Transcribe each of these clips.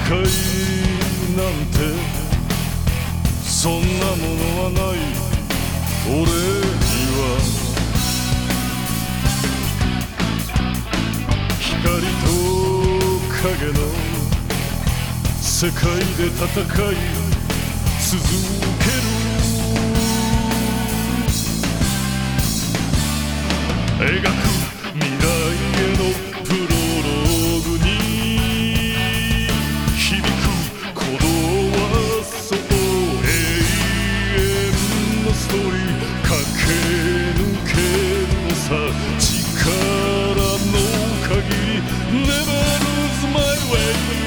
界なんてそんなものはない俺には。光と影の世界で戦い続ける。描く未来へのプロローグに響く鼓動はそう永遠のストーリー。駆け抜けるのさ力の限り Never lose my way。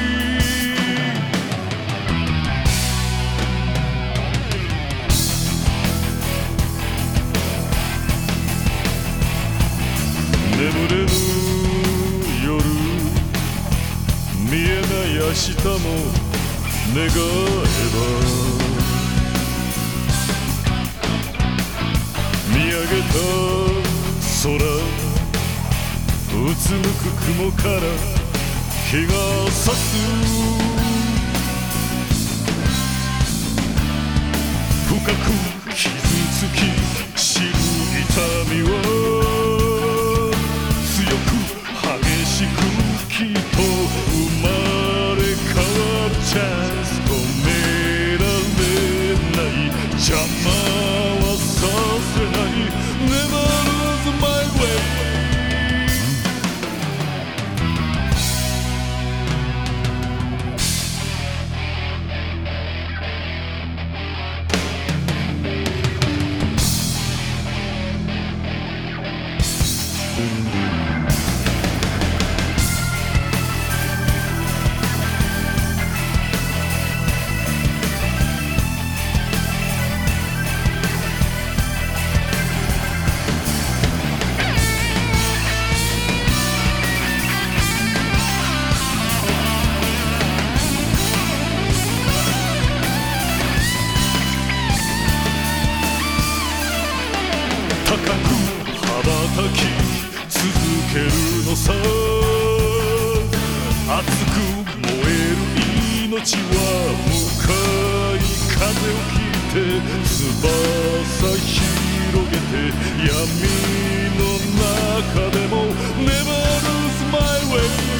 眠れぬ夜見えない明日も願えば見上げた空うつむく雲から日が差す。深く傷つき知る痛みは強く激しくきっと生まれ変わるチャンス。止められない邪魔はさせない Never lose my way。高く羽ばたき続けるのさ。熱く燃える命は向かい風を切って翼広げて闇の中でも Never lose my way。